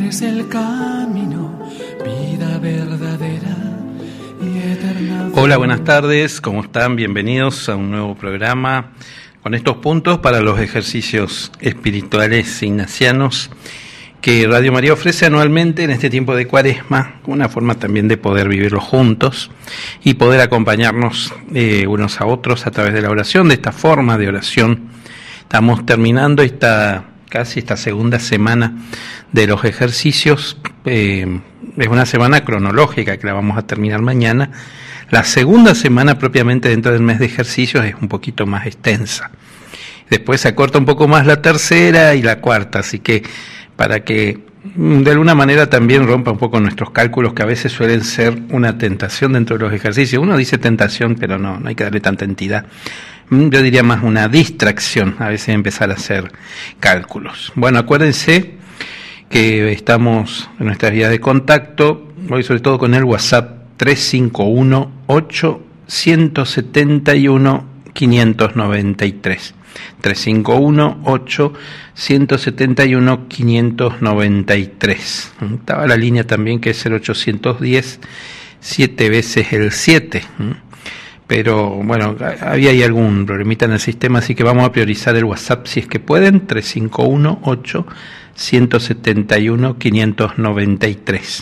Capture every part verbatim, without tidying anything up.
es el camino, vida verdadera y eterna. Hola, buenas tardes, ¿cómo están? Bienvenidos a un nuevo programa con estos puntos para los ejercicios espirituales ignacianos que Radio María ofrece anualmente en este tiempo de Cuaresma, una forma también de poder vivirlos juntos y poder acompañarnos eh, unos a otros a través de la oración. De esta forma de oración estamos terminando esta casi esta segunda semana de los ejercicios. Eh, es una semana cronológica que la vamos a terminar mañana. La segunda semana propiamente dentro del mes de ejercicios es un poquito más extensa. Después se acorta un poco más la tercera y la cuarta, así que para que de alguna manera también rompa un poco nuestros cálculos, que a veces suelen ser una tentación dentro de los ejercicios. Uno dice tentación, pero no, no hay que darle tanta entidad. Yo diría más una distracción, a veces empezar a hacer cálculos. Bueno, acuérdense que estamos en nuestras vías de contacto, hoy sobre todo con el WhatsApp tres cinco uno, ocho, uno siete uno, cinco nueve tres. tres cinco uno, ocho, uno siete uno, cinco nueve tres. Estaba la línea también que es el ochocientos diez, siete veces el siete. Pero bueno, había ahí algún problemita en el sistema, así que vamos a priorizar el WhatsApp si es que pueden, tres cinco uno, ocho, uno siete uno, cinco nueve tres.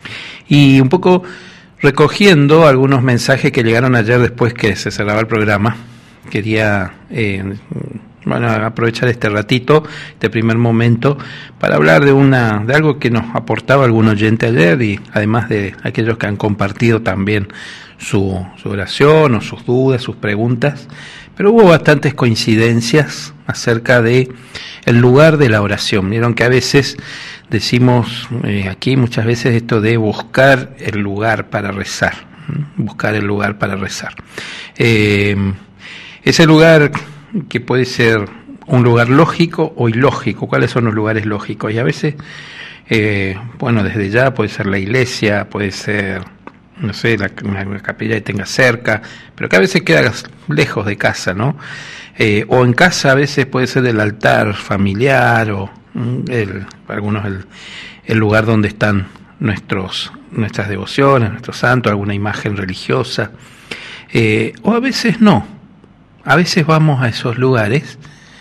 Y un poco recogiendo algunos mensajes que llegaron ayer después que se cerraba el programa, quería eh, bueno, aprovechar este ratito, este primer momento, para hablar de una de algo que nos aportaba algún oyente ayer, y además de aquellos que han compartido también su, su oración o sus dudas, sus preguntas. Pero hubo bastantes coincidencias acerca de el lugar de la oración. Vieron que a veces decimos eh, aquí muchas veces esto de buscar el lugar para rezar, ¿eh? buscar el lugar para rezar. Eh, ese lugar que puede ser un lugar lógico o ilógico. ¿Cuáles son los lugares lógicos? Y a veces, eh, bueno, desde ya puede ser la iglesia, puede ser, no sé, la, la capilla que tenga cerca, pero que a veces queda lejos de casa, ¿no? Eh, o en casa a veces puede ser el altar familiar o el, para algunos el, el lugar donde están nuestros nuestras devociones, nuestros santos, alguna imagen religiosa, eh, o a veces no. A veces vamos a esos lugares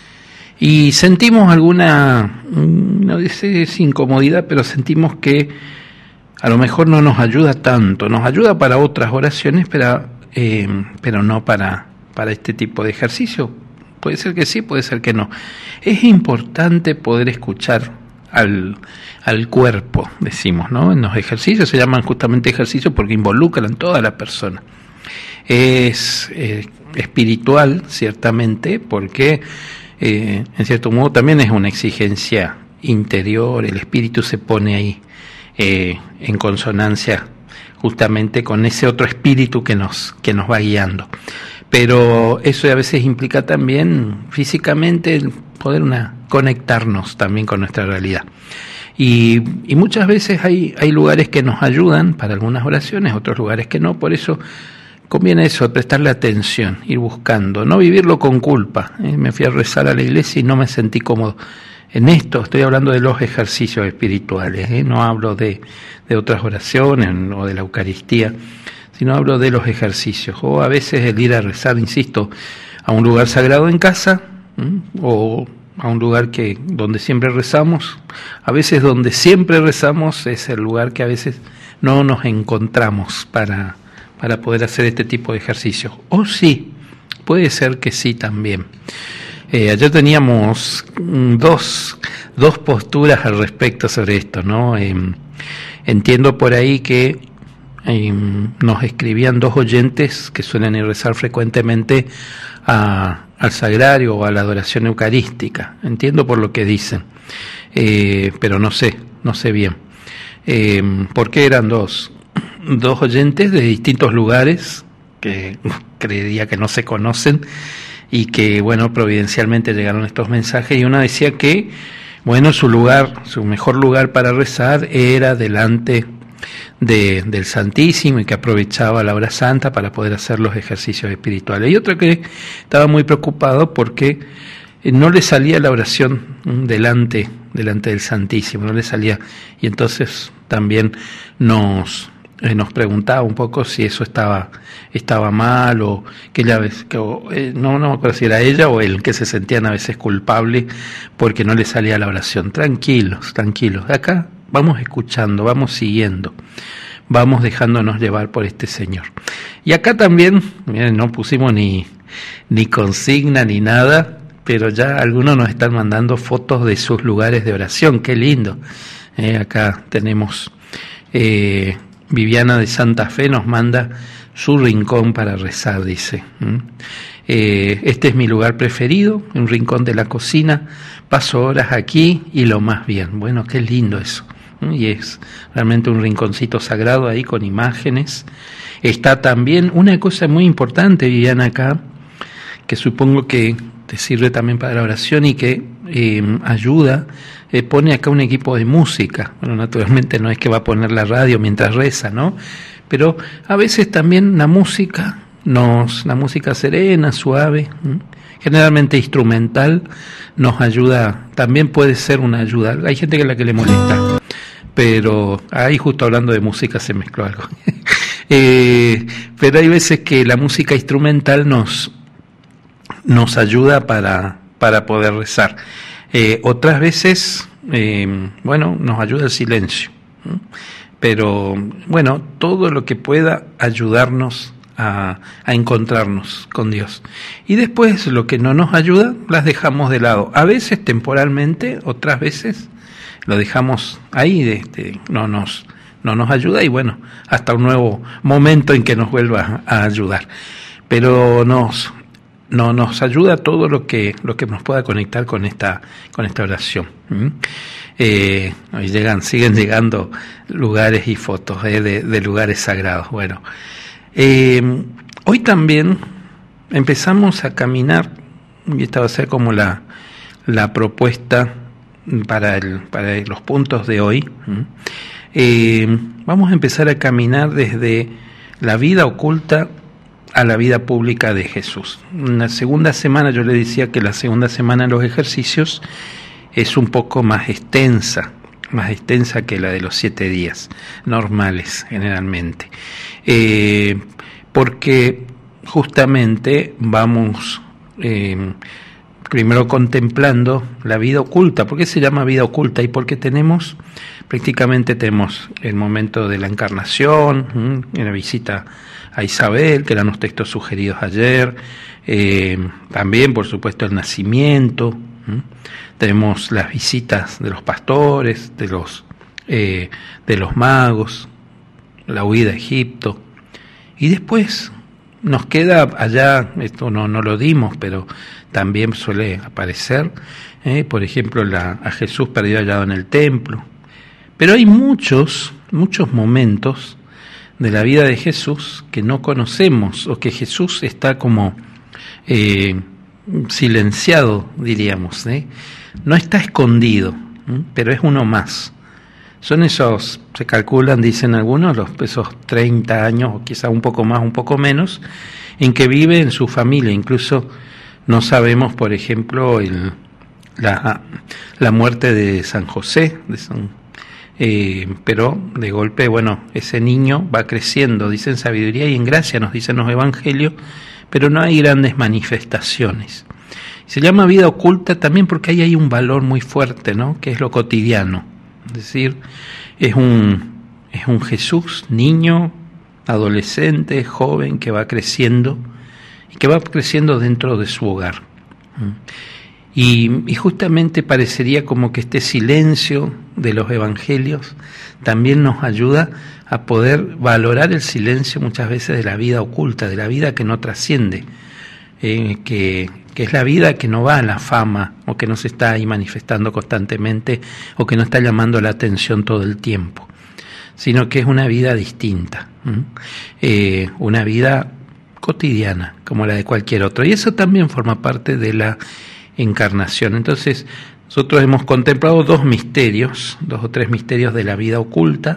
y sentimos alguna, no sé si incomodidad, pero sentimos que a lo mejor no nos ayuda tanto. Nos ayuda para otras oraciones, pero, eh, pero no para, para este tipo de ejercicio. Puede ser que sí, puede ser que no. Es importante poder escuchar al, al cuerpo, decimos, ¿no? En los ejercicios se llaman justamente ejercicios porque involucran toda la persona. Es eh, espiritual, ciertamente, porque eh, en cierto modo también es una exigencia interior. El espíritu se pone ahí eh, en consonancia justamente con ese otro espíritu que nos, que nos va guiando. Pero eso a veces implica también físicamente el poder una, conectarnos también con nuestra realidad. Y, y muchas veces hay, hay lugares que nos ayudan para algunas oraciones, otros lugares que no. Por eso conviene eso, prestarle atención, ir buscando, no vivirlo con culpa. ¿eh? Me fui a rezar a la iglesia y no me sentí cómodo. En esto estoy hablando de los ejercicios espirituales, ¿eh? no hablo de, de otras oraciones o de la Eucaristía, sino hablo de los ejercicios. O a veces el ir a rezar, insisto, a un lugar sagrado en casa, ¿eh? o a un lugar que donde siempre rezamos. A veces donde siempre rezamos es el lugar que a veces no nos encontramos para... para poder hacer este tipo de ejercicios. O sí, puede ser que sí también. Eh, ayer teníamos dos, dos posturas al respecto sobre esto, ¿no? Eh, entiendo por ahí que eh, nos escribían dos oyentes que suelen ir a rezar frecuentemente a, al sagrario o a la adoración eucarística. Entiendo por lo que dicen, eh, pero no sé, no sé bien. Eh, ¿Por qué eran dos? Dos oyentes de distintos lugares que creería que no se conocen y que, bueno, providencialmente llegaron estos mensajes, y una decía que, bueno, su lugar, su mejor lugar para rezar era delante de, del Santísimo, y que aprovechaba la hora santa para poder hacer los ejercicios espirituales. Y otro que estaba muy preocupado porque no le salía la oración delante delante del Santísimo, no le salía. Y entonces también nos, eh, nos preguntaba un poco si eso estaba, estaba mal, o que ella, que, o, eh, no, no me acuerdo si era ella o él, que se sentían a veces culpables porque no le salía la oración. Tranquilos, tranquilos. Acá vamos escuchando, vamos siguiendo, vamos dejándonos llevar por este Señor. Y acá también, miren, no pusimos ni, ni consigna ni nada, pero ya algunos nos están mandando fotos de sus lugares de oración. Qué lindo. Eh, acá tenemos eh, Viviana de Santa Fe nos manda su rincón para rezar, dice. ¿Mm? Eh, este es mi lugar preferido, un rincón de la cocina. Paso horas aquí y lo más bien. Bueno, qué lindo eso. ¿Mm? Y es realmente un rinconcito sagrado ahí con imágenes. Está también una cosa muy importante, Viviana, acá, que supongo que te sirve también para la oración y que eh, ayuda, eh, pone acá un equipo de música. Bueno, naturalmente no es que va a poner la radio mientras reza, ¿no? Pero a veces también la música, nos, la música serena, suave, ¿m? generalmente instrumental, nos ayuda, también puede ser una ayuda. Hay gente que es la que le molesta, pero ahí justo hablando de música se mezcló algo. eh, pero hay veces que la música instrumental nos nos ayuda para, para poder rezar. Eh, otras veces, eh, bueno, nos ayuda el silencio. ¿Mm? Pero, bueno, todo lo que pueda ayudarnos a, a encontrarnos con Dios. Y después, lo que no nos ayuda, las dejamos de lado. A veces temporalmente, otras veces lo dejamos ahí, de, de, no nos, no nos ayuda y bueno, hasta un nuevo momento en que nos vuelva a ayudar. Pero nos... No, nos ayuda todo lo que lo que nos pueda conectar con esta con esta oración. ¿Mm? Eh, hoy llegan, siguen llegando lugares y fotos eh, de, de lugares sagrados. Bueno, eh, hoy también empezamos a caminar, y esta va a ser como la la propuesta para el para los puntos de hoy. ¿Mm? Eh, vamos a empezar a caminar desde la vida oculta a la vida pública de Jesús. En la segunda semana, yo le decía que la segunda semana de los ejercicios es un poco más extensa, más extensa que la de los siete días normales, generalmente. Eh, porque justamente vamos eh, primero contemplando la vida oculta. ¿Por qué se llama vida oculta? Y porque tenemos, prácticamente tenemos el momento de la encarnación, en la visita a Isabel, que eran los textos sugeridos ayer, eh, también por supuesto el nacimiento, ¿m? Tenemos las visitas de los pastores, de los, eh, de los magos, la huida a Egipto, y después nos queda allá, esto no, no lo dimos, pero también suele aparecer, eh, por ejemplo la, a Jesús perdido hallado en el templo, pero hay muchos, muchos momentos de la vida de Jesús que no conocemos, o que Jesús está como eh, silenciado, diríamos, ¿eh? No está escondido, ¿eh? Pero es uno más. Son esos, se calculan, dicen algunos, los, esos treinta años, o quizá un poco más, un poco menos, en que vive en su familia. Incluso no sabemos, por ejemplo, el, la, la muerte de San José, de San Eh, pero de golpe, bueno, ese niño va creciendo, dice en sabiduría y en gracia, nos dicen los evangelios, pero no hay grandes manifestaciones. Se llama vida oculta también porque ahí hay un valor muy fuerte, ¿no? Que es lo cotidiano. Es decir, es un, es un Jesús, niño, adolescente, joven, que va creciendo y que va creciendo dentro de su hogar. Y, y justamente parecería como que este silencio de los evangelios también nos ayuda a poder valorar el silencio muchas veces de la vida oculta, de la vida que no trasciende, eh, que, que es la vida que no va a la fama, o que no se está ahí manifestando constantemente, o que no está llamando la atención todo el tiempo, sino que es una vida distinta, ¿Mm? eh, una vida cotidiana, como la de cualquier otro. Y eso también forma parte de la encarnación. Entonces, nosotros hemos contemplado dos misterios, dos o tres misterios de la vida oculta,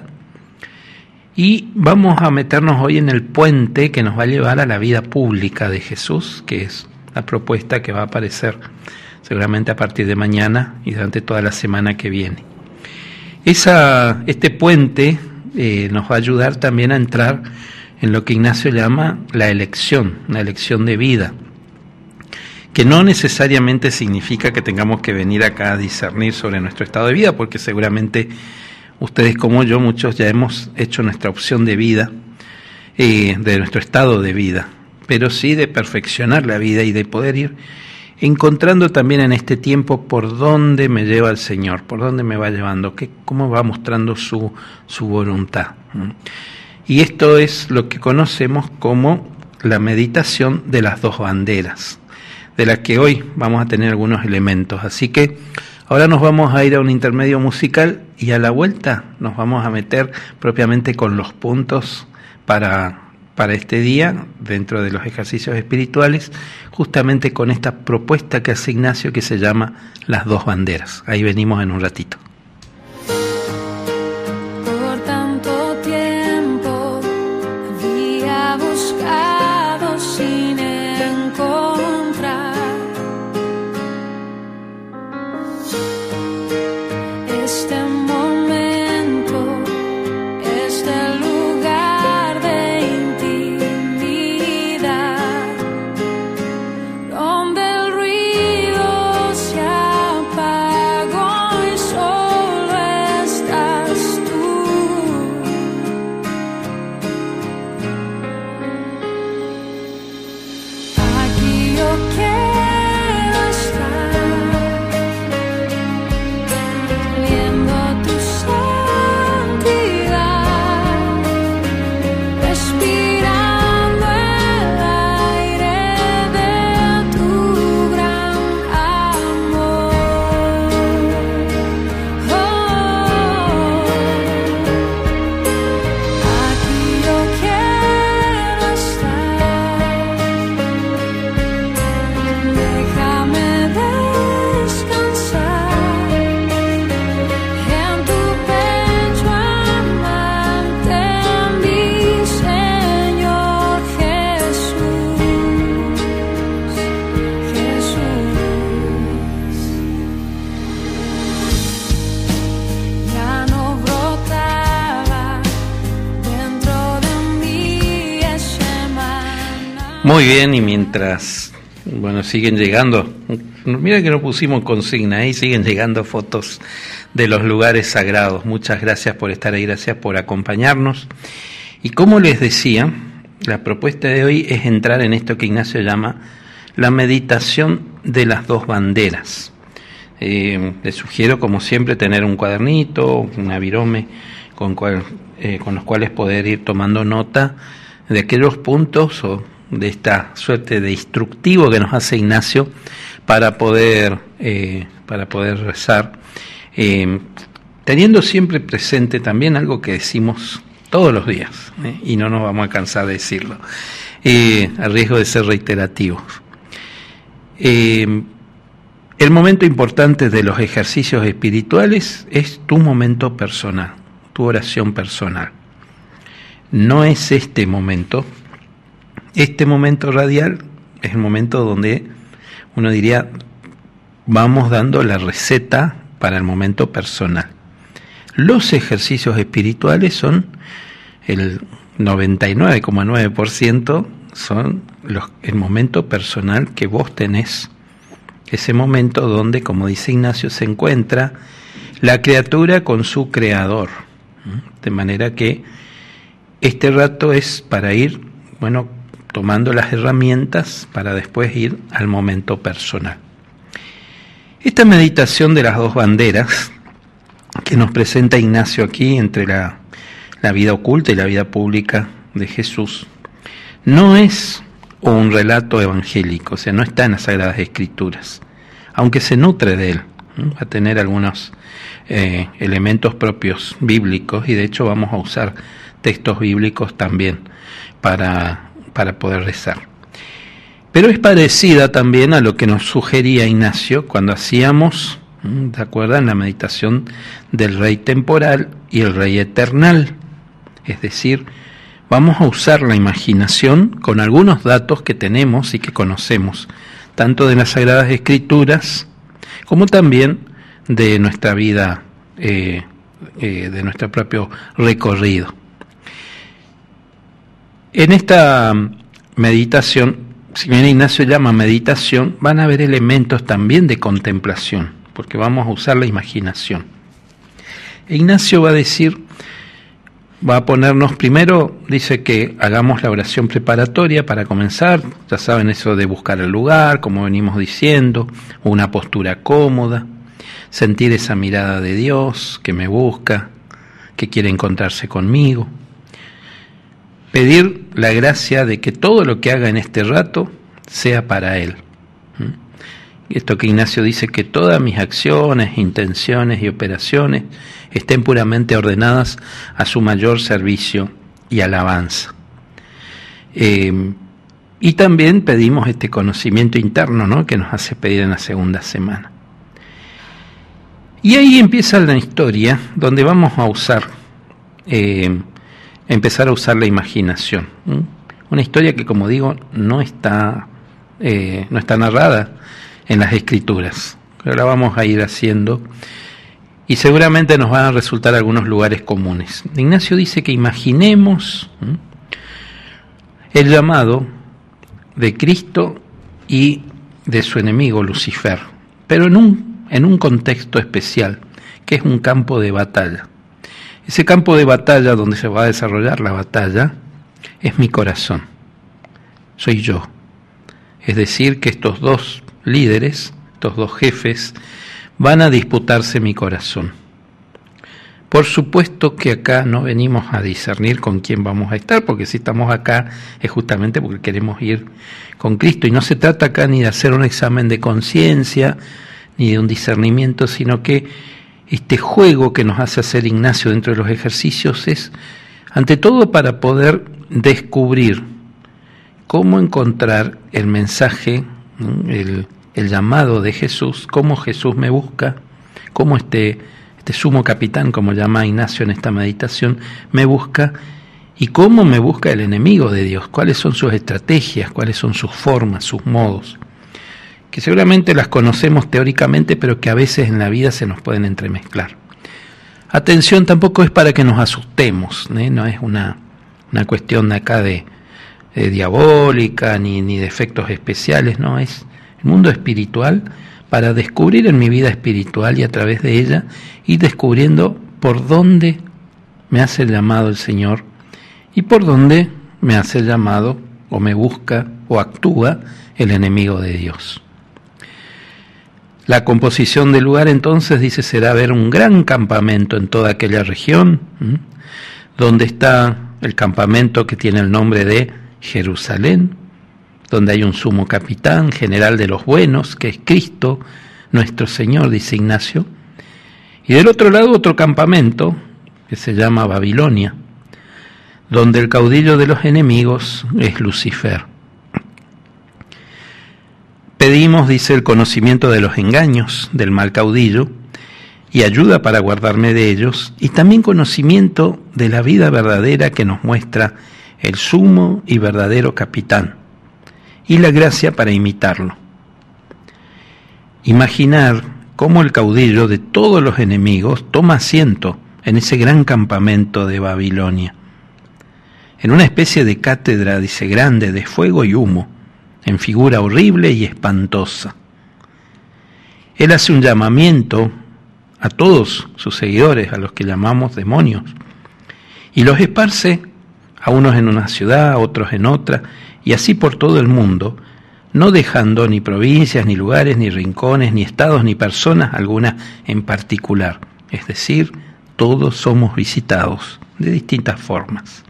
y vamos a meternos hoy en el puente que nos va a llevar a la vida pública de Jesús, que es la propuesta que va a aparecer seguramente a partir de mañana y durante toda la semana que viene. Esa, este puente eh, nos va a ayudar también a entrar en lo que Ignacio llama la elección, la elección de vida, que no necesariamente significa que tengamos que venir acá a discernir sobre nuestro estado de vida, porque seguramente ustedes como yo, muchos ya hemos hecho nuestra opción de vida, eh, de nuestro estado de vida, pero sí de perfeccionar la vida y de poder ir encontrando también en este tiempo por dónde me lleva el Señor, por dónde me va llevando, qué, cómo va mostrando su, su voluntad. Y esto es lo que conocemos como la meditación de las dos banderas, de la que hoy vamos a tener algunos elementos. Así que ahora nos vamos a ir a un intermedio musical y a la vuelta nos vamos a meter propiamente con los puntos para... para este día, dentro de los ejercicios espirituales, justamente con esta propuesta que hace Ignacio que se llama Las Dos Banderas. Ahí venimos en un ratito. Por tanto tiempo había buscado sin encontrar este momento, este lugar de Muy bien, y mientras, bueno, siguen llegando, mira que no pusimos consigna, ahí siguen llegando fotos de los lugares sagrados. Muchas gracias por estar ahí, gracias por acompañarnos. Y como les decía, la propuesta de hoy es entrar en esto que Ignacio llama la meditación de las dos banderas. Eh, les sugiero, como siempre, tener un cuadernito, un avirome con, cual, eh, con los cuales poder ir tomando nota de aquellos puntos o de esta suerte de instructivo que nos hace Ignacio para poder eh, para poder rezar, eh, teniendo siempre presente también algo que decimos todos los días, eh, y no nos vamos a cansar de decirlo, eh, a riesgo de ser reiterativos. Eh, el momento importante de los ejercicios espirituales es tu momento personal, tu oración personal. No es este momento. Este momento radial es el momento donde uno diría, vamos dando la receta para el momento personal. Los ejercicios espirituales son el noventa y nueve coma nueve por ciento, son los, el momento personal que vos tenés, ese momento donde, como dice Ignacio, se encuentra la criatura con su creador. De manera que este rato es para ir, bueno, tomando las herramientas para después ir al momento personal. Esta meditación de las dos banderas que nos presenta Ignacio aquí entre la, la vida oculta y la vida pública de Jesús no es un relato evangélico, o sea, no está en las Sagradas Escrituras, aunque se nutre de él, ¿no? Va a tener algunos eh, elementos propios bíblicos, y de hecho vamos a usar textos bíblicos también para para poder rezar. Pero es parecida también a lo que nos sugería Ignacio cuando hacíamos, ¿de acuerdo?, en la meditación del Rey temporal y el Rey eternal. Es decir, vamos a usar la imaginación con algunos datos que tenemos y que conocemos, tanto de las Sagradas Escrituras como también de nuestra vida, eh, eh, de nuestro propio recorrido. En esta meditación, si bien Ignacio llama meditación, van a haber elementos también de contemplación, porque vamos a usar la imaginación. Ignacio va a decir, va a ponernos primero, dice que hagamos la oración preparatoria para comenzar, ya saben eso de buscar el lugar, como venimos diciendo, una postura cómoda, sentir esa mirada de Dios que me busca, que quiere encontrarse conmigo, pedir la gracia de que todo lo que haga en este rato sea para Él. Esto que Ignacio dice, que todas mis acciones, intenciones y operaciones estén puramente ordenadas a su mayor servicio y alabanza. Eh, y también pedimos este conocimiento interno, ¿no?, que nos hace pedir en la segunda semana. Y ahí empieza la historia donde vamos a usar, eh, empezar a usar la imaginación. ¿Mm? Una historia que, como digo, no está, eh, no está narrada en las escrituras, pero la vamos a ir haciendo y seguramente nos van a resultar algunos lugares comunes. Ignacio dice que imaginemos ¿m? el llamado de Cristo y de su enemigo Lucifer, pero en un, en un contexto especial, que es un campo de batalla. Ese campo de batalla donde se va a desarrollar la batalla es mi corazón, soy yo. Es decir, que estos dos líderes, estos dos jefes, van a disputarse mi corazón. Por supuesto que acá no venimos a discernir con quién vamos a estar, porque si estamos acá es justamente porque queremos ir con Cristo, y no se trata acá ni de hacer un examen de conciencia, ni de un discernimiento, sino que este juego que nos hace hacer Ignacio dentro de los ejercicios es, ante todo, para poder descubrir cómo encontrar el mensaje, el, el llamado de Jesús, cómo Jesús me busca, cómo este, este sumo capitán, como llama Ignacio en esta meditación, me busca, y cómo me busca el enemigo de Dios, cuáles son sus estrategias, cuáles son sus formas, sus modos, que seguramente las conocemos teóricamente, pero que a veces en la vida se nos pueden entremezclar. Atención, tampoco es para que nos asustemos, ¿eh? No es una, una cuestión de acá de Eh, diabólica, ni, ni de efectos especiales, no, es el mundo espiritual para descubrir en mi vida espiritual y a través de ella ir descubriendo por dónde me hace el llamado el Señor y por dónde me hace el llamado o me busca o actúa el enemigo de Dios. La composición del lugar entonces, dice, será ver un gran campamento en toda aquella región, ¿m? donde está el campamento que tiene el nombre de Jerusalén, donde hay un sumo capitán, general de los buenos, que es Cristo, nuestro Señor, dice Ignacio, y del otro lado otro campamento, que se llama Babilonia, donde el caudillo de los enemigos es Lucifer. Pedimos, dice, el conocimiento de los engaños del mal caudillo, y ayuda para guardarme de ellos, y también conocimiento de la vida verdadera que nos muestra el sumo y verdadero capitán, y la gracia para imitarlo. Imaginar cómo el caudillo de todos los enemigos toma asiento en ese gran campamento de Babilonia, en una especie de cátedra, dice, grande, de fuego y humo, en figura horrible y espantosa. Él hace un llamamiento a todos sus seguidores, a los que llamamos demonios, y los esparce a unos en una ciudad, a otros en otra, y así por todo el mundo, no dejando ni provincias, ni lugares, ni rincones, ni estados, ni personas alguna en particular. Es decir, todos somos visitados de distintas formas.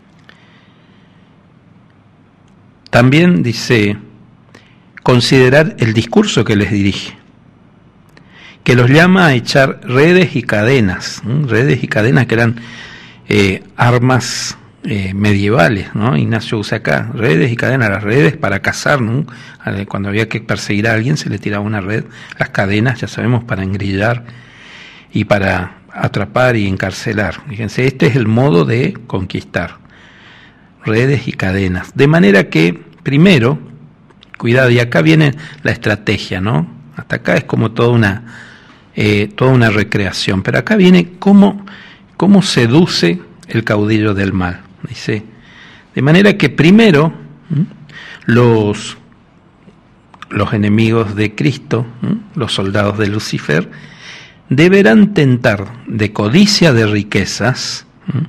También dice, considerar el discurso que les dirige, que los llama a echar redes y cadenas, ¿sí? redes y cadenas que eran eh, armas Eh, medievales, ¿no? Ignacio usa acá redes y cadenas, las redes para cazar, ¿no? Cuando había que perseguir a alguien se le tiraba una red, las cadenas, ya sabemos, para engrillar y para atrapar y encarcelar. Fíjense, este es el modo de conquistar, redes y cadenas, de manera que, primero, cuidado, y acá viene la estrategia, ¿no? Hasta acá es como toda una, eh, toda una recreación. Pero acá viene cómo, cómo seduce el caudillo del mal. Dice, de manera que primero ¿m? los los enemigos de Cristo, ¿m? los soldados de Lucifer, deberán tentar de codicia de riquezas, ¿m?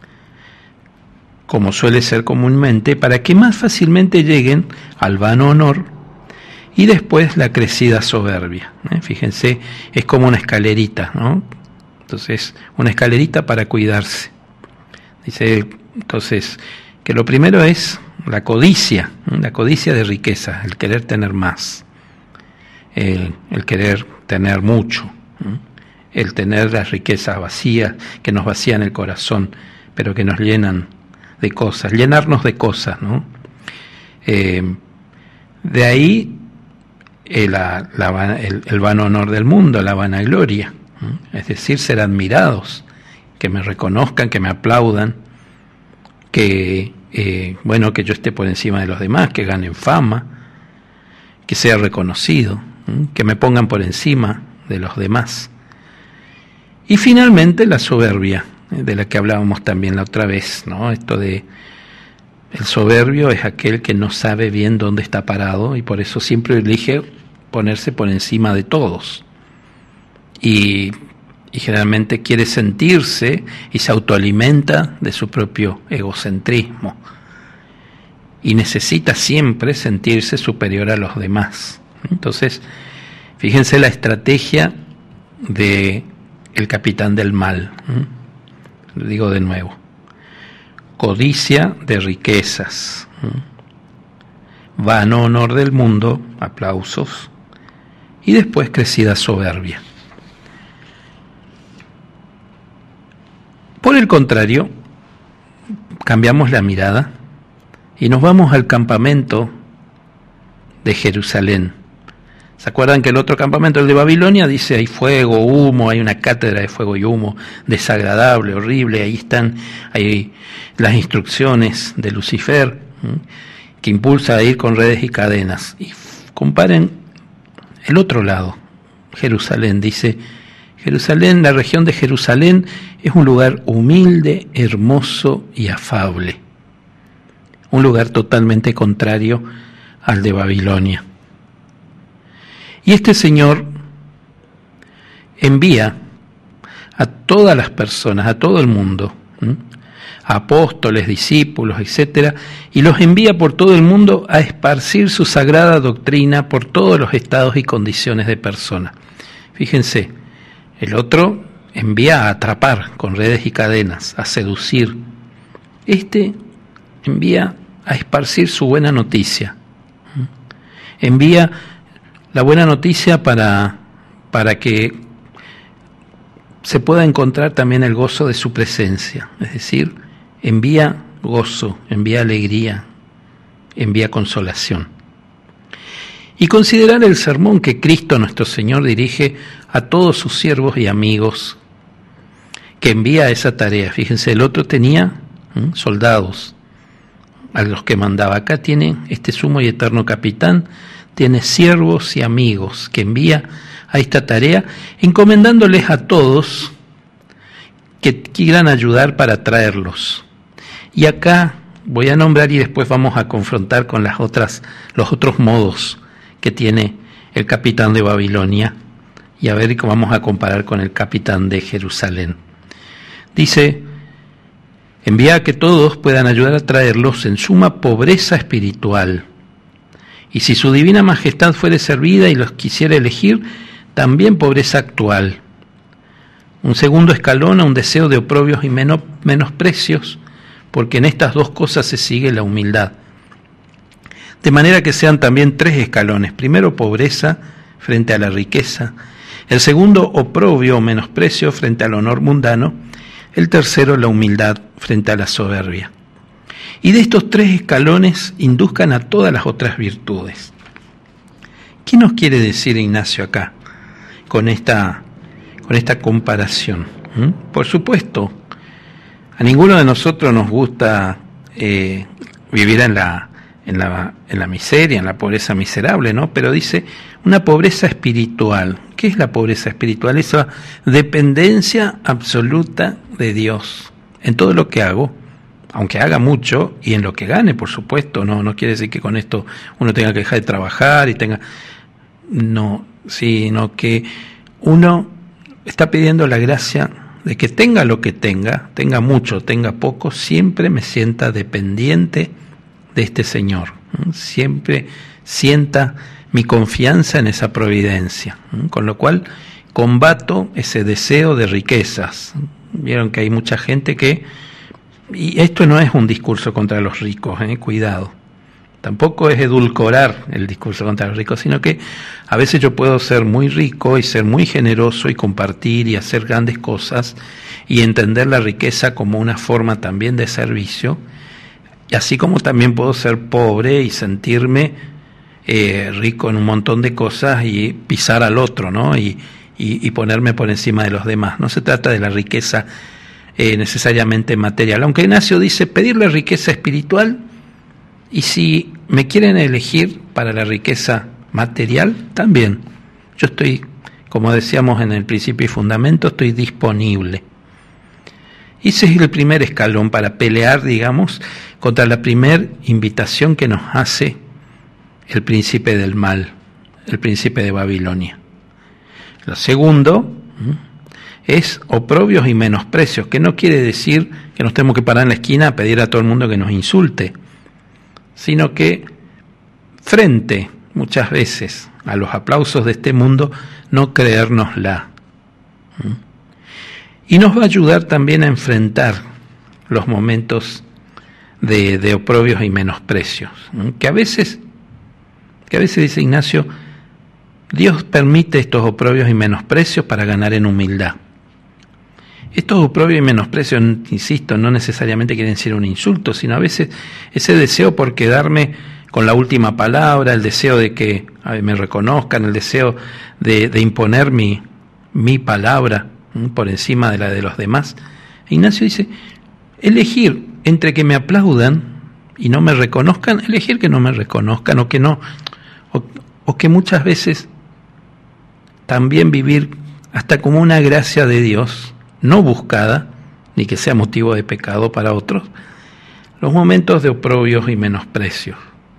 como suele ser comúnmente, para que más fácilmente lleguen al vano honor y después la crecida soberbia. ¿eh? Fíjense, es como una escalerita, ¿no? Entonces, una escalerita para cuidarse. Dice, entonces, que lo primero es la codicia, ¿eh? la codicia de riqueza, el querer tener más, el, el querer tener mucho, ¿eh? el tener las riquezas vacías, que nos vacían el corazón, pero que nos llenan de cosas, llenarnos de cosas, ¿no? Eh, de ahí el, la, la, el, el vano honor del mundo, la vanagloria, ¿eh? es decir, ser admirados, que me reconozcan, que me aplaudan, que eh, bueno, que yo esté por encima de los demás, que ganen fama, que sea reconocido, ¿eh? que me pongan por encima de los demás. Y finalmente la soberbia, de la que hablábamos también la otra vez, ¿no? Esto de el soberbio es aquel que no sabe bien dónde está parado y por eso siempre elige ponerse por encima de todos. Y, y generalmente quiere sentirse y se autoalimenta de su propio egocentrismo. Y necesita siempre sentirse superior a los demás. Entonces, fíjense la estrategia de el capitán del mal. ¿eh? Lo digo de nuevo, codicia de riquezas, vano honor del mundo, aplausos, y después crecida soberbia. Por el contrario, cambiamos la mirada y nos vamos al campamento de Jerusalén. ¿Se acuerdan que el otro campamento, el de Babilonia, dice hay fuego, humo, hay una cátedra de fuego y humo, desagradable, horrible, ahí están hay las instrucciones de Lucifer, ¿eh? que impulsa a ir con redes y cadenas. Y comparen el otro lado, Jerusalén, dice, Jerusalén, la región de Jerusalén es un lugar humilde, hermoso y afable, un lugar totalmente contrario al de Babilonia. Y este Señor envía a todas las personas, a todo el mundo, ¿eh? a apóstoles, discípulos, etcétera, y los envía por todo el mundo a esparcir su sagrada doctrina por todos los estados y condiciones de persona. Fíjense, el otro envía a atrapar con redes y cadenas, a seducir. Este envía a esparcir su buena noticia. ¿eh? Envía la buena noticia para, para que se pueda encontrar también el gozo de su presencia. Es decir, envía gozo, envía alegría, envía consolación. Y considerar el sermón que Cristo nuestro Señor dirige a todos sus siervos y amigos, que envía esa tarea. Fíjense, el otro tenía ¿eh? soldados a los que mandaba. Acá tiene este sumo y eterno capitán, tiene siervos y amigos que envía a esta tarea, encomendándoles a todos que quieran ayudar para traerlos. Y acá voy a nombrar y después vamos a confrontar con las otras, los otros modos que tiene el capitán de Babilonia y a ver cómo vamos a comparar con el capitán de Jerusalén. Dice, envía a que todos puedan ayudar a traerlos en suma pobreza espiritual. Y si su divina majestad fuere servida y los quisiera elegir, también pobreza actual. Un segundo escalón a un deseo de oprobios y menosprecios, porque en estas dos cosas se sigue la humildad. De manera que sean también tres escalones. Primero, pobreza frente a la riqueza. El segundo, oprobio o menosprecio frente al honor mundano. El tercero, la humildad frente a la soberbia. Y de estos tres escalones induzcan a todas las otras virtudes. ¿Qué nos quiere decir Ignacio acá con esta, con esta comparación? ¿Mm? Por supuesto, a ninguno de nosotros nos gusta eh, vivir en la, en la, en la miseria, en la pobreza miserable, ¿no? Pero dice una pobreza espiritual. ¿Qué es la pobreza espiritual? Esa dependencia absoluta de Dios en todo lo que hago, aunque haga mucho, y en lo que gane, por supuesto. No, no quiere decir que con esto uno tenga que dejar de trabajar y tenga... No, sino que uno está pidiendo la gracia de que tenga lo que tenga, tenga mucho, tenga poco, siempre me sienta dependiente de este Señor. Siempre sienta mi confianza en esa providencia. Con lo cual combato ese deseo de riquezas. Vieron que hay mucha gente que... Y esto no es un discurso contra los ricos, eh, cuidado. Tampoco es edulcorar el discurso contra los ricos, sino que a veces yo puedo ser muy rico y ser muy generoso y compartir y hacer grandes cosas y entender la riqueza como una forma también de servicio, y así como también puedo ser pobre y sentirme eh, rico en un montón de cosas y pisar al otro, ¿no? Y, y, y ponerme por encima de los demás. No se trata de la riqueza eh, necesariamente material, aunque Ignacio dice pedir la riqueza espiritual. Y si me quieren elegir para la riqueza material, también. Yo estoy, como decíamos en el principio y fundamento, estoy disponible. Y ese es el primer escalón para pelear, digamos, contra la primera invitación que nos hace el príncipe del mal, el príncipe de Babilonia. Lo segundo es oprobios y menosprecios, que no quiere decir que nos tenemos que parar en la esquina a pedir a todo el mundo que nos insulte, sino que frente muchas veces a los aplausos de este mundo, no creérnosla. Y nos va a ayudar también a enfrentar los momentos de, de oprobios y menosprecios, que a veces, que a veces dice Ignacio, Dios permite estos oprobios y menosprecios para ganar en humildad. Estos oprobios y menosprecios, insisto, no necesariamente quieren decir un insulto, sino a veces ese deseo por quedarme con la última palabra, el deseo de que ver, me reconozcan, el deseo de, de imponer mi, mi palabra ¿m? por encima de la de los demás. Ignacio dice, elegir entre que me aplaudan y no me reconozcan, elegir que no me reconozcan o que no, o, o que muchas veces también vivir hasta como una gracia de Dios, no buscada, ni que sea motivo de pecado para otros, los momentos de oprobios y menosprecios.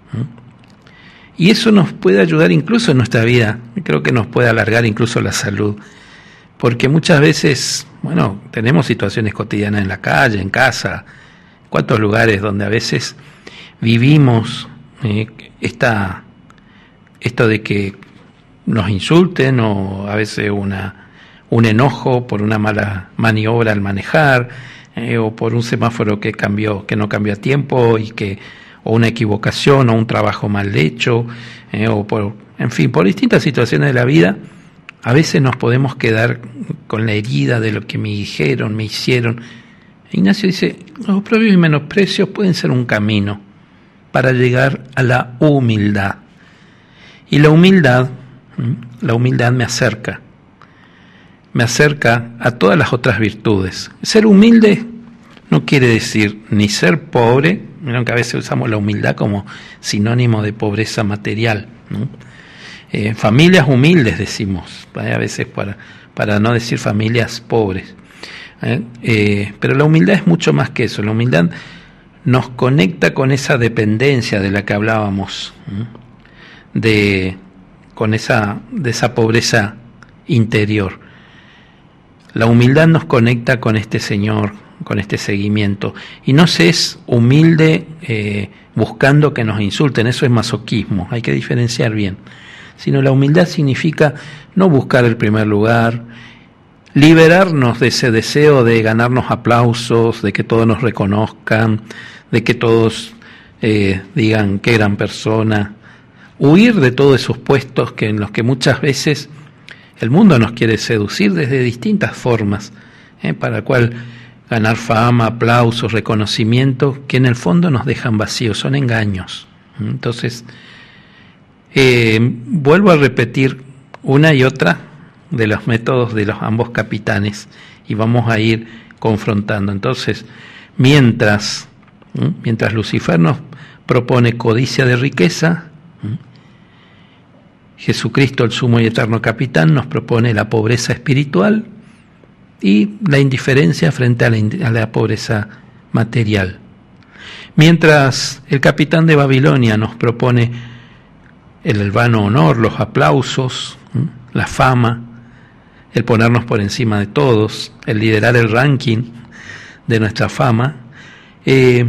Y eso nos puede ayudar incluso en nuestra vida, creo que nos puede alargar incluso la salud, porque muchas veces, bueno, tenemos situaciones cotidianas en la calle, en casa, cuántos lugares donde a veces vivimos eh, esta, esto de que nos insulten o a veces una un enojo por una mala maniobra al manejar, eh, o por un semáforo que cambió, que no cambió a tiempo, y que, o una equivocación, o un trabajo mal hecho, eh, o por, en fin, por distintas situaciones de la vida, a veces nos podemos quedar con la herida de lo que me dijeron, me hicieron. Ignacio dice, los oprobios y menosprecios pueden ser un camino para llegar a la humildad. Y la humildad, la humildad me acerca. me acerca a todas las otras virtudes. Ser humilde no quiere decir ni ser pobre, miren que a veces usamos la humildad como sinónimo de pobreza material, ¿no? Eh, familias humildes decimos, ¿vale? A veces para, para no decir familias pobres. ¿eh? Eh, pero la humildad es mucho más que eso. La humildad nos conecta con esa dependencia de la que hablábamos, ¿eh? de, con esa, de esa pobreza interior. La humildad nos conecta con este Señor, con este seguimiento. Y no se es humilde eh, buscando que nos insulten, eso es masoquismo, hay que diferenciar bien. Sino la humildad significa no buscar el primer lugar, liberarnos de ese deseo de ganarnos aplausos, de que todos nos reconozcan, de que todos eh, digan qué gran persona, huir de todos esos puestos que en los que muchas veces el mundo nos quiere seducir desde distintas formas, ¿eh? para el cual ganar fama, aplausos, reconocimiento, que en el fondo nos dejan vacíos, son engaños. Entonces, eh, vuelvo a repetir una y otra de los métodos de los ambos capitanes y vamos a ir confrontando. Entonces, mientras ¿Mm? Mientras Lucifer nos propone codicia de riqueza, ¿Mm? Jesucristo, el sumo y eterno capitán, nos propone la pobreza espiritual y la indiferencia frente a la, a la pobreza material. Mientras el capitán de Babilonia nos propone el vano honor, los aplausos, ¿m? la fama, el ponernos por encima de todos, el liderar el ranking de nuestra fama, eh,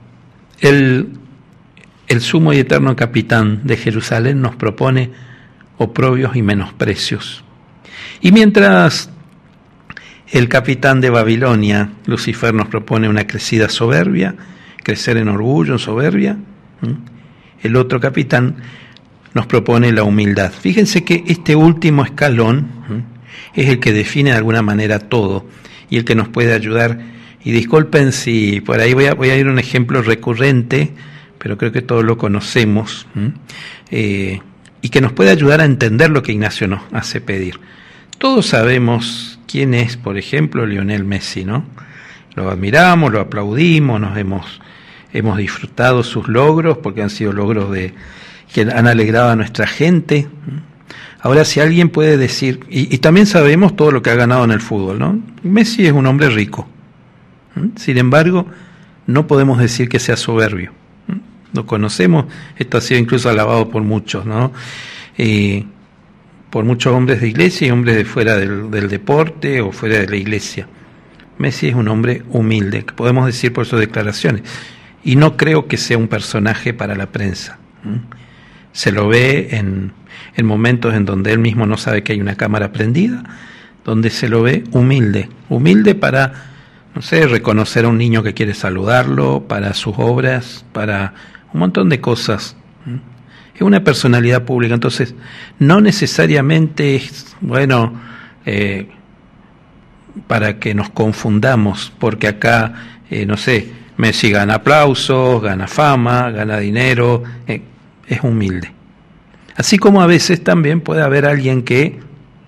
el, el sumo y eterno capitán de Jerusalén nos propone oprobios y menosprecios. Y mientras el capitán de Babilonia, Lucifer, nos propone una crecida soberbia, crecer en orgullo, en soberbia, ¿m? el otro capitán nos propone la humildad. Fíjense que este último escalón ¿m? es el que define de alguna manera todo y el que nos puede ayudar. Y disculpen si por ahí voy a, voy a ir a un ejemplo recurrente, pero creo que todos lo conocemos, eh, y que nos puede ayudar a entender lo que Ignacio nos hace pedir. Todos sabemos quién es, por ejemplo, Lionel Messi, ¿no? Lo admiramos, lo aplaudimos, nos hemos, hemos disfrutado sus logros porque han sido logros de, que han alegrado a nuestra gente. Ahora, si alguien puede decir, y, y también sabemos todo lo que ha ganado en el fútbol, ¿no? Messi es un hombre rico. Sin embargo, no podemos decir que sea soberbio. Lo conocemos, esto ha sido incluso alabado por muchos, ¿no? Eh, por muchos hombres de iglesia y hombres de fuera del, del deporte o fuera de la iglesia. Messi es un hombre humilde, que podemos decir por sus declaraciones, y no creo que sea un personaje para la prensa. Se lo ve en, en momentos en donde él mismo no sabe que hay una cámara prendida, donde se lo ve humilde, humilde para, no sé, reconocer a un niño que quiere saludarlo, para sus obras, para un montón de cosas. Es una personalidad pública, entonces no necesariamente es, bueno, eh, para que nos confundamos, porque acá, eh, no sé, Messi gana aplausos, gana fama, gana dinero, eh, es humilde. Así como a veces también puede haber alguien que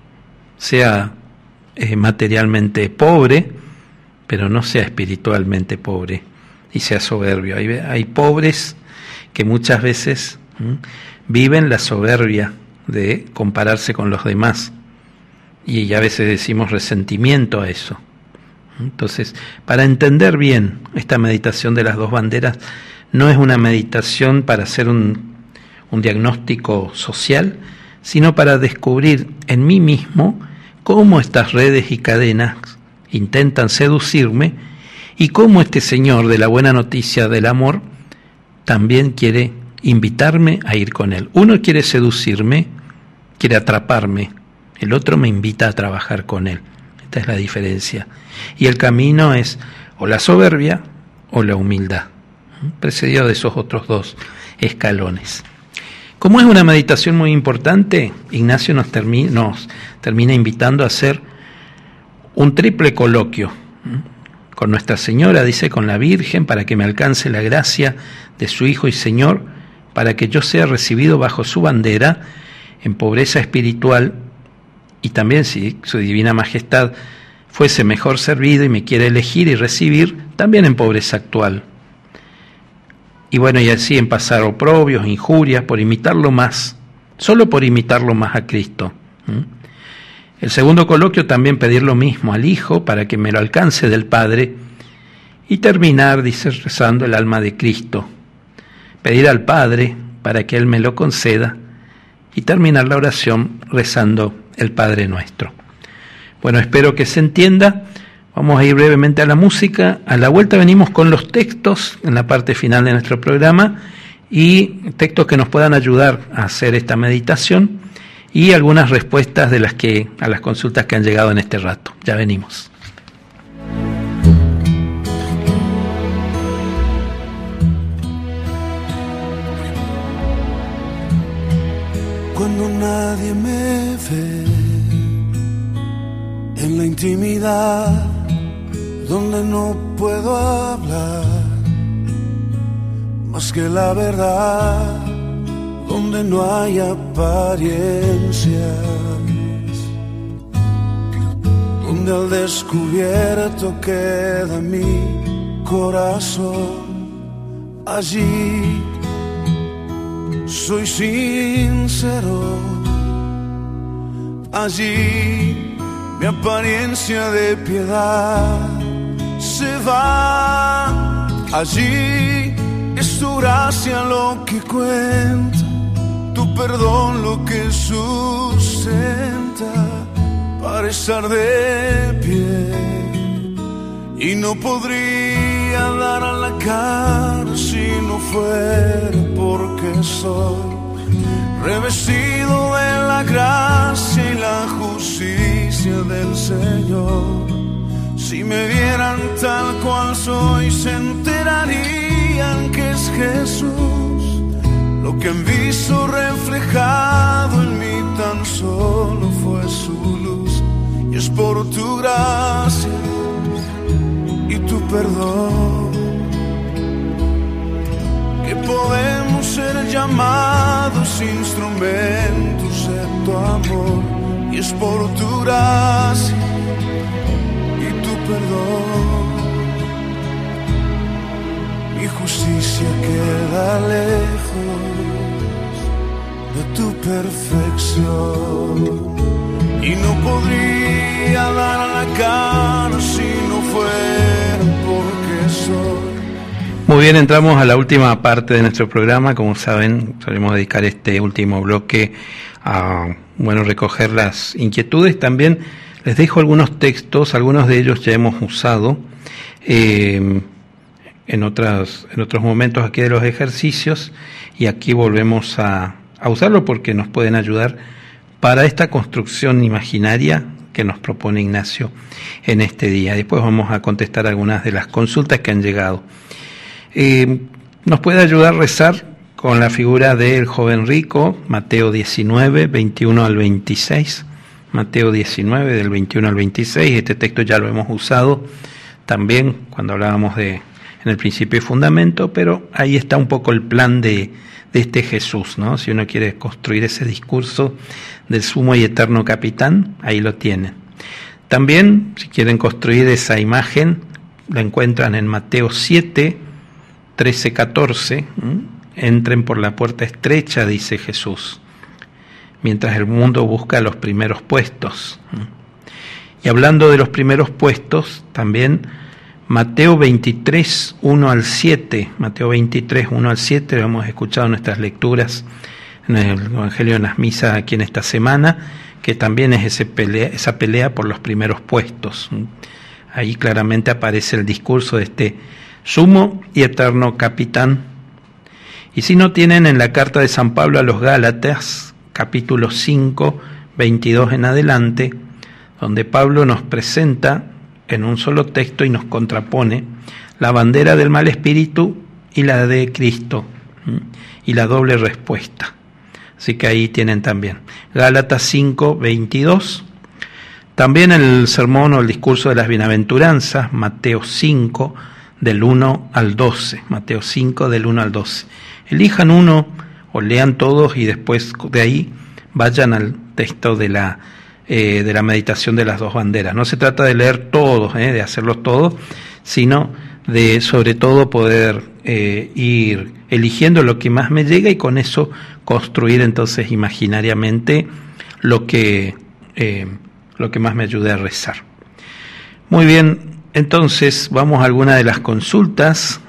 sea eh, materialmente pobre, pero no sea espiritualmente pobre y sea soberbio. Hay, hay pobres que muchas veces ¿m? viven la soberbia de compararse con los demás y a veces decimos resentimiento a eso. Entonces, para entender bien esta meditación de las dos banderas, no es una meditación para hacer un, un diagnóstico social, sino para descubrir en mí mismo cómo estas redes y cadenas intentan seducirme y cómo este Señor de la buena noticia del amor también quiere invitarme a ir con Él. Uno quiere seducirme, quiere atraparme, el otro me invita a trabajar con Él. Esta es la diferencia. Y el camino es o la soberbia o la humildad, precedido de esos otros dos escalones. Como es una meditación muy importante, Ignacio nos, termi- nos termina invitando a hacer un triple coloquio con Nuestra Señora, dice, con la Virgen, para que me alcance la gracia de su Hijo y Señor, para que yo sea recibido bajo su bandera en pobreza espiritual, y también si su Divina Majestad fuese mejor servido y me quiere elegir y recibir, también en pobreza actual. Y bueno, y así en pasar oprobios, injurias, por imitarlo más, solo por imitarlo más a Cristo. ¿Mm? El segundo coloquio también pedir lo mismo al Hijo para que me lo alcance del Padre, y terminar, dice, rezando el alma de Cristo. Pedir al Padre para que Él me lo conceda, y terminar la oración rezando el Padre Nuestro. Bueno, espero que se entienda. Vamos a ir brevemente a la música. A la vuelta venimos con los textos en la parte final de nuestro programa y textos que nos puedan ayudar a hacer esta meditación y algunas respuestas de las que a las consultas que han llegado en este rato. Ya venimos. Cuando nadie me ve en la intimidad, donde no puedo hablar más que la verdad, donde no hay apariencias, donde al descubierto queda mi corazón, allí soy sincero, allí mi apariencia de piedad se va, allí es tu gracia lo que cuenta, tu perdón lo que sustenta para estar de pie. Y no podría dar a la cara si no fuera porque soy revestido de la gracia y la justicia del Señor. Si me vieran tal cual soy, se enterarían que es Jesús. Lo que han visto reflejado en mí tan solo fue su luz. Y es por tu gracia y tu perdón que podemos ser llamados instrumentos de tu amor. Y es por tu gracia y tu perdón. Mi justicia queda lejos de tu perfección y no podría dar a la cara si no fuera porque soy. Muy bien, entramos a la última parte de nuestro programa. Como saben, solemos dedicar este último bloque a, bueno, recoger las inquietudes. También les dejo algunos textos, algunos de ellos ya hemos usado eh, en otras, en otros momentos aquí de los ejercicios, y aquí volvemos a, a usarlo porque nos pueden ayudar para esta construcción imaginaria que nos propone Ignacio en este día. Después vamos a contestar algunas de las consultas que han llegado. Eh, nos puede ayudar a rezar con la figura del joven rico, Mateo diecinueve, veintiuno al veintiséis. Mateo diecinueve, del veintiuno al veintiséis. Este texto ya lo hemos usado también cuando hablábamos de en el principio y fundamento, pero ahí está un poco el plan de, de este Jesús, ¿no? Si uno quiere construir ese discurso del sumo y eterno capitán, ahí lo tienen. También, si quieren construir esa imagen, la encuentran en Mateo siete, trece, catorce. ¿Mm? Entren por la puerta estrecha, dice Jesús, mientras el mundo busca los primeros puestos. ¿Mm? Y hablando de los primeros puestos, también Mateo veintitrés, uno al siete, Mateo veintitrés, uno al siete, lo hemos escuchado en nuestras lecturas en el Evangelio de las Misas aquí en esta semana, que también es ese pelea, esa pelea por los primeros puestos. Ahí claramente aparece el discurso de este sumo y eterno capitán. Y si no tienen, en la carta de San Pablo a los Gálatas, capítulo cinco, veintidós en adelante, donde Pablo nos presenta en un solo texto y nos contrapone la bandera del mal espíritu y la de Cristo, y la doble respuesta. Así que ahí tienen también Gálatas cinco, veintidós. También el sermón o el discurso de las bienaventuranzas, Mateo cinco, del uno al doce. Mateo cinco, del uno al doce. Elijan uno o lean todos y después de ahí vayan al texto de la Eh, de la meditación de las dos banderas. No se trata de leer todos, eh, de hacerlos todos, sino de sobre todo poder eh, ir eligiendo lo que más me llega y con eso construir entonces imaginariamente lo que, eh, lo que más me ayude a rezar. Muy bien, entonces vamos a alguna de las consultas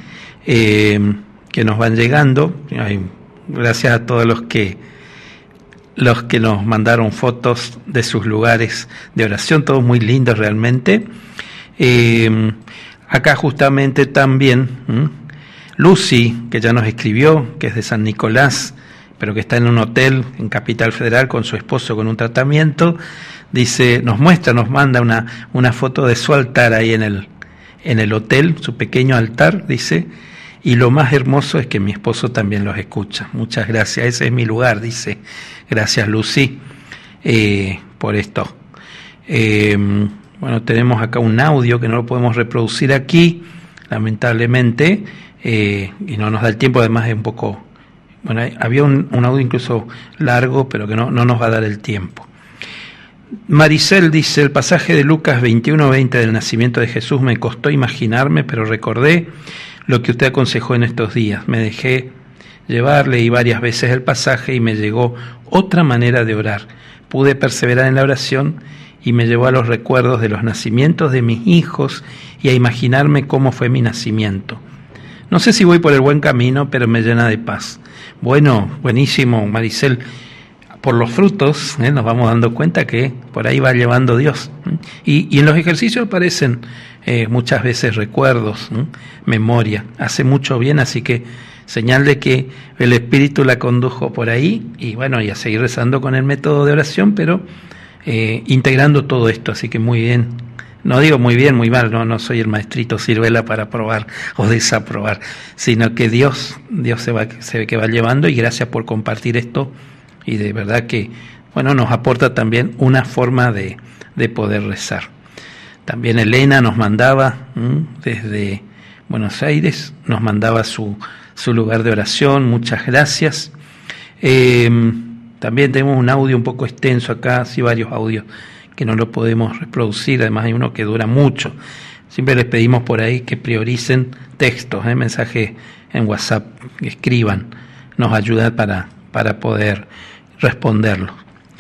eh, que nos van llegando. Ay, gracias a todos los que los que nos mandaron fotos de sus lugares de oración, todos muy lindos realmente. Eh, acá justamente también ¿m? Lucy, que ya nos escribió, que es de San Nicolás, pero que está en un hotel en Capital Federal con su esposo con un tratamiento, dice, nos muestra, nos manda una, una foto de su altar ahí en el, en el hotel, su pequeño altar, dice, y lo más hermoso es que mi esposo también los escucha. Muchas gracias, ese es mi lugar, dice. Gracias, Lucy, eh, por esto. Eh, bueno, tenemos acá un audio que no lo podemos reproducir aquí, lamentablemente, eh, y no nos da el tiempo, además es un poco... Bueno, había un, un audio incluso largo, pero que no, no nos va a dar el tiempo. Maricel dice, el pasaje de Lucas veintiuno veinte del nacimiento de Jesús me costó imaginarme, pero recordé lo que usted aconsejó en estos días. Me dejé llevar, leí varias veces el pasaje y me llegó otra manera de orar. Pude perseverar en la oración y me llevó a los recuerdos de los nacimientos de mis hijos y a imaginarme cómo fue mi nacimiento. No sé si voy por el buen camino, pero me llena de paz. Bueno, buenísimo, Maricel. Por los frutos, ¿eh? nos vamos dando cuenta que por ahí va llevando Dios. ¿eh? Y, y en los ejercicios aparecen eh, muchas veces recuerdos, ¿eh? memoria. Hace mucho bien, así que señal de que el Espíritu la condujo por ahí. Y bueno, y a seguir rezando con el método de oración, pero eh, integrando todo esto. Así que muy bien. No digo muy bien, muy mal, no, no soy el maestrito Ciruela para aprobar o desaprobar, sino que Dios, Dios se, va, se ve que va llevando, y gracias por compartir esto. Y de verdad que, bueno, nos aporta también una forma de, de poder rezar. También Elena nos mandaba, ¿m? desde Buenos Aires, nos mandaba su, su lugar de oración, muchas gracias. Eh, también tenemos un audio un poco extenso acá, sí, varios audios que no lo podemos reproducir, además hay uno que dura mucho. Siempre les pedimos por ahí que prioricen textos, ¿eh? mensajes en WhatsApp, que escriban, nos ayuda para, para poder responderlo.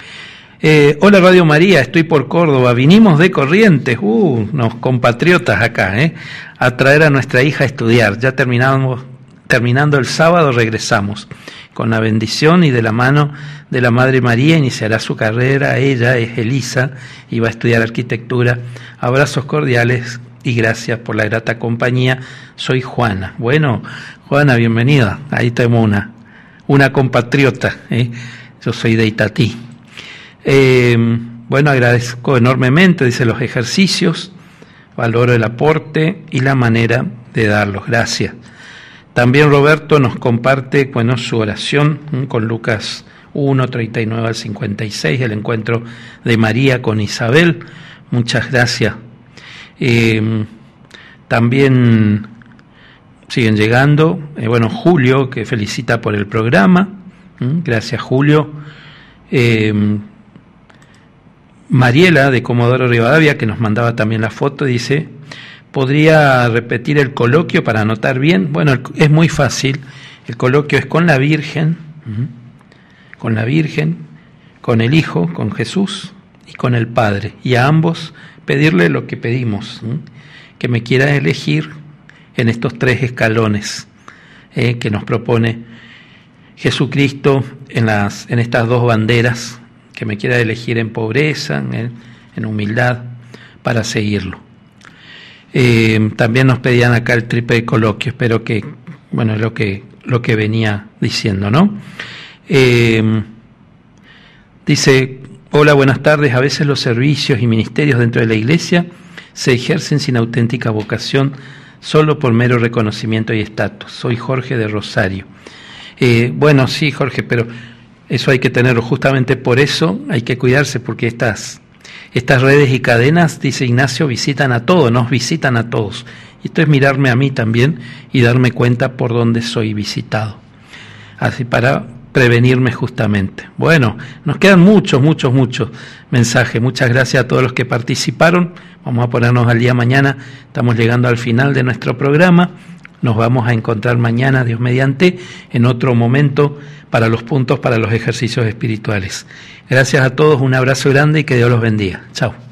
Eh, hola Radio María, estoy por Córdoba, vinimos de Corrientes, uh, unos compatriotas acá, eh, a traer a nuestra hija a estudiar. Ya terminamos, terminando el sábado regresamos. Con la bendición y de la mano de la Madre María iniciará su carrera. Ella es Elisa y va a estudiar arquitectura. Abrazos cordiales y gracias por la grata compañía. Soy Juana. Bueno, Juana, bienvenida. Ahí tenemos una, una compatriota, ¿eh? Yo soy de Itatí. Eh, bueno, agradezco enormemente, dice, los ejercicios, valoro el aporte y la manera de darlos. Gracias. También Roberto nos comparte, bueno, su oración ¿eh? con Lucas uno, treinta y nueve al cincuenta y seis, el encuentro de María con Isabel. Muchas gracias. Eh, también siguen llegando, eh, bueno, Julio, que felicita por el programa. Gracias, Julio. Eh, Mariela, de Comodoro Rivadavia, que nos mandaba también la foto, dice, ¿podría repetir el coloquio para anotar bien? Bueno, es muy fácil. El coloquio es con la Virgen, con la Virgen, con el Hijo, con Jesús y con el Padre. Y a ambos pedirle lo que pedimos, que me quiera elegir en estos tres escalones eh, que nos propone Jesucristo en, las, en estas dos banderas, que me quiera elegir en pobreza, en, en humildad, para seguirlo. Eh, también nos pedían acá el triple coloquio, espero que, bueno, es lo que, lo que venía diciendo, ¿no? Eh, dice, hola, buenas tardes, a veces los servicios y ministerios dentro de la Iglesia se ejercen sin auténtica vocación, solo por mero reconocimiento y estatus. Soy Jorge de Rosario. Eh, bueno, sí, Jorge, pero eso hay que tenerlo. Justamente por eso hay que cuidarse, porque estas, estas redes y cadenas, dice Ignacio, visitan a todos, nos visitan a todos. Y esto es mirarme a mí también y darme cuenta por dónde soy visitado. Así para prevenirme justamente. Bueno, nos quedan muchos, muchos, muchos mensajes. Muchas gracias a todos los que participaron. Vamos a ponernos al día mañana. Estamos llegando al final de nuestro programa. Nos vamos a encontrar mañana, Dios mediante, en otro momento para los puntos para los ejercicios espirituales. Gracias a todos, un abrazo grande y que Dios los bendiga. Chao.